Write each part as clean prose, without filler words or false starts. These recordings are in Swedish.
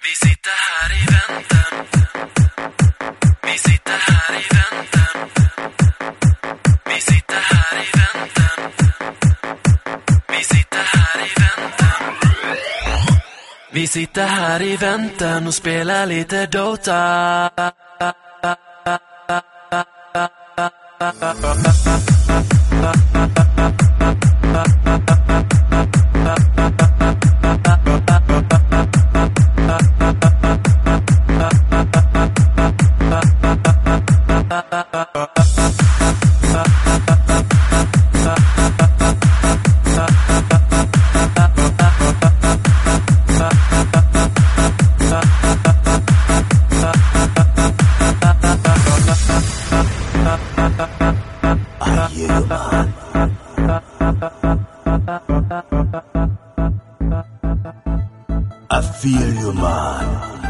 Vi sitter här i väntan. Vi sitter här i väntan. Vi sitter här i väntan. Vi sitter här i väntan. Vi sitter här i väntan och spelar lite Dota. Feel you, man.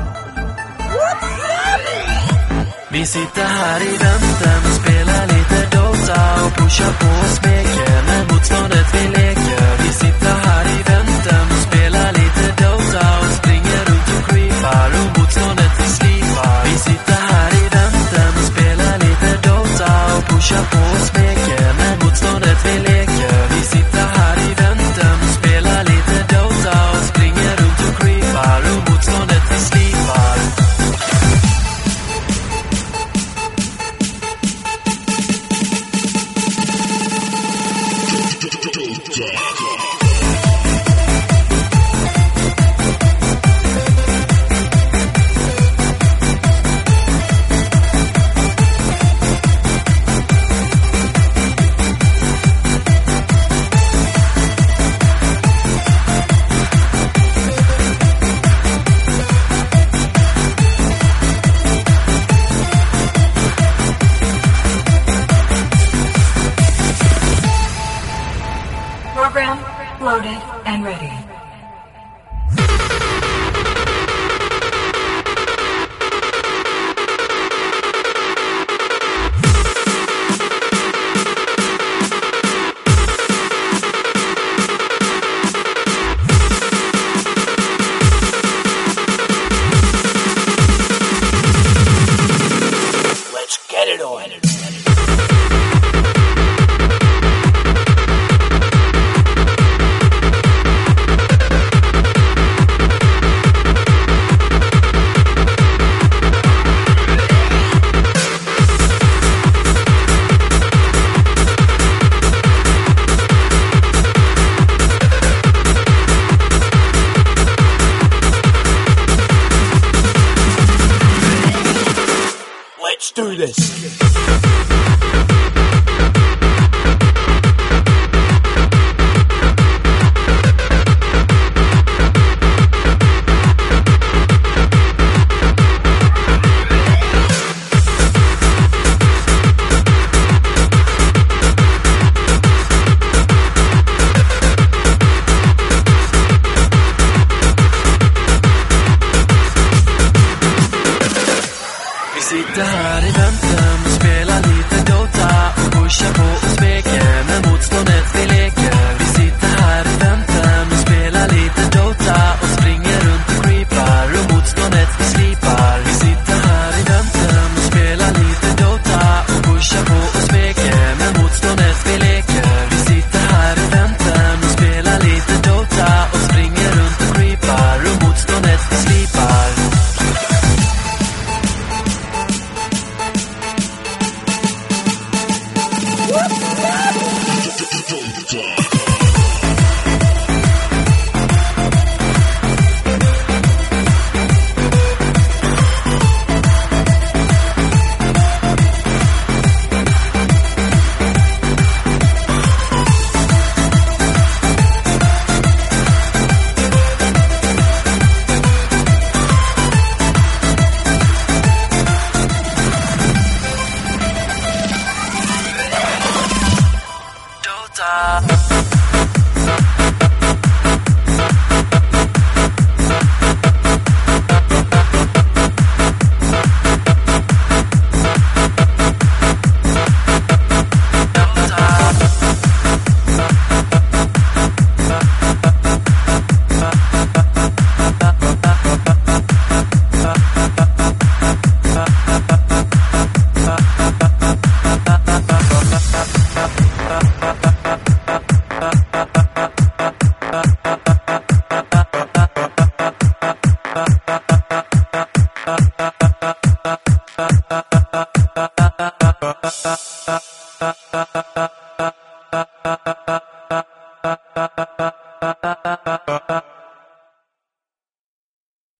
Vi sitter här i väntan och spelar lite Dota och pushar på och smeker med motståndet vi leker. Vi sitter här i väntan och spelar lite Dota och springer runt och creepar och motståndet vi slipar. Vi sitter här i väntan och spelar lite Dota och pushar på och smeker med motståndet vi leker. Vi sitter här i väntan och spelar lite Dota och springer runt och creepar och motståndet vi slipar. Program loaded and ready. Let's get it on. Let's do this. Sitter här i väntan och spelar lite Dota och pushar på och smeker med motståndet vi leker. Vi sitter här i väntan och spelar lite Dota och springer runt och creepar och motståndet vi slipar. Vi sitter här i väntan och spelar lite Dota och pushar på och smeker med motståndet vi leker. Vi sitter här i väntan och spelar lite Dota och springer runt och creepar och motståndet vi slipar. Dota.